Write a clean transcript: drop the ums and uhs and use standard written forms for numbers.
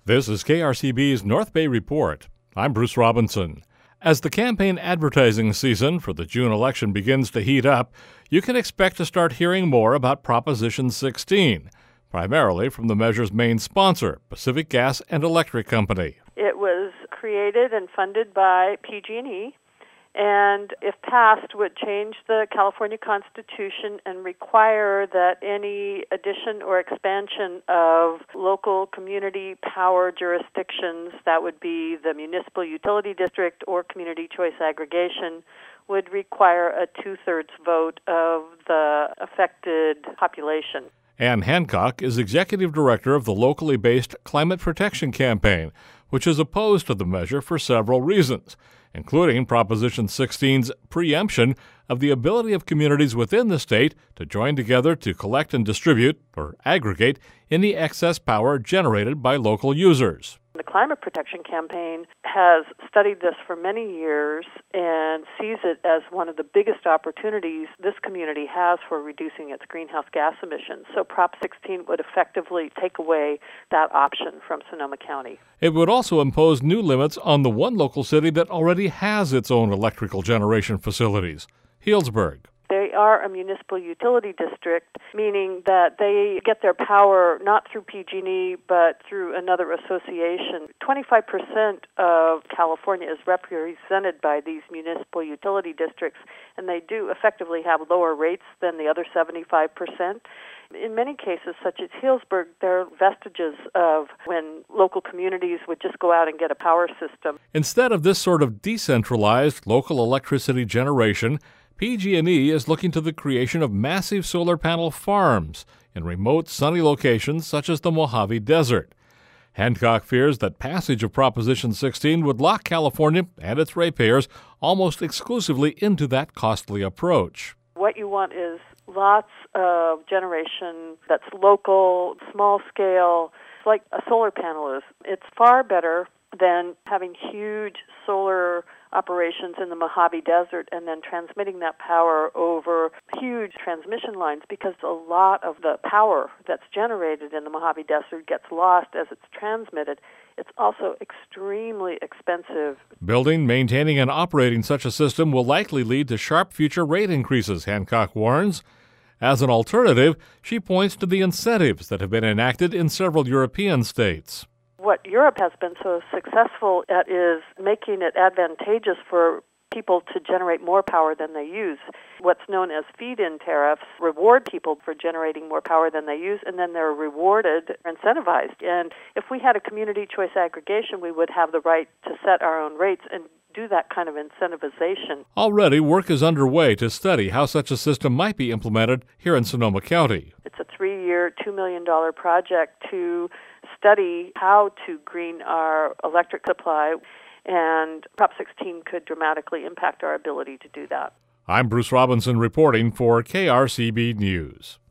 This is KRCB's North Bay Report. I'm Bruce Robinson. As the campaign advertising season for the June election begins to heat up, you can expect to start hearing more about Proposition 16, primarily from the measure's main sponsor, Pacific Gas and Electric Company. It was created and funded by PG&E, and if passed, would change the California Constitution and require that any addition or expansion of local community power jurisdictions, that would be the municipal utility district or community choice aggregation, would require a two-thirds vote of the affected population. Ann Hancock is executive director of the locally based Climate Protection Campaign, which is opposed to the measure for several reasons, including Proposition 16's preemption of the ability of communities within the state to join together to collect and distribute, or aggregate, any excess power generated by local users. The Climate Protection Campaign has studied this for many years and sees it as one of the biggest opportunities this community has for reducing its greenhouse gas emissions. So Prop 16 would effectively take away that option from Sonoma County. It would also impose new limits on the one local city that already has its own electrical generation facilities, Healdsburg. They are a municipal utility district, meaning that they get their power not through PG&E, but through another association. 25% of California is represented by these municipal utility districts, and they do effectively have lower rates than the other 75%. In many cases, such as Healdsburg, there are vestiges of when local communities would just go out and get a power system. Instead of this sort of decentralized local electricity generation, PG&E is looking to the creation of massive solar panel farms in remote, sunny locations such as the Mojave Desert. Hancock fears that passage of Proposition 16 would lock California and its ratepayers almost exclusively into that costly approach. What you want is lots of generation that's local, small scale, like a solar panel is. It's far better than having huge solar operations in the Mojave Desert and then transmitting that power over huge transmission lines, because a lot of the power that's generated in the Mojave Desert gets lost as it's transmitted. It's also extremely expensive. Building, maintaining, and operating such a system will likely lead to sharp future rate increases, Hancock warns. As an alternative, she points to the incentives that have been enacted in several European states. What Europe has been so successful at is making it advantageous for people to generate more power than they use. What's known as feed-in tariffs reward people for generating more power than they use, and then they're rewarded or incentivized. And if we had a community choice aggregation, we would have the right to set our own rates and do that kind of incentivization. Already, work is underway to study how such a system might be implemented here in Sonoma County. It's a 3-year, $2 million project to study how to green our electric supply, and Prop 16 could dramatically impact our ability to do that. I'm Bruce Robinson reporting for KRCB News.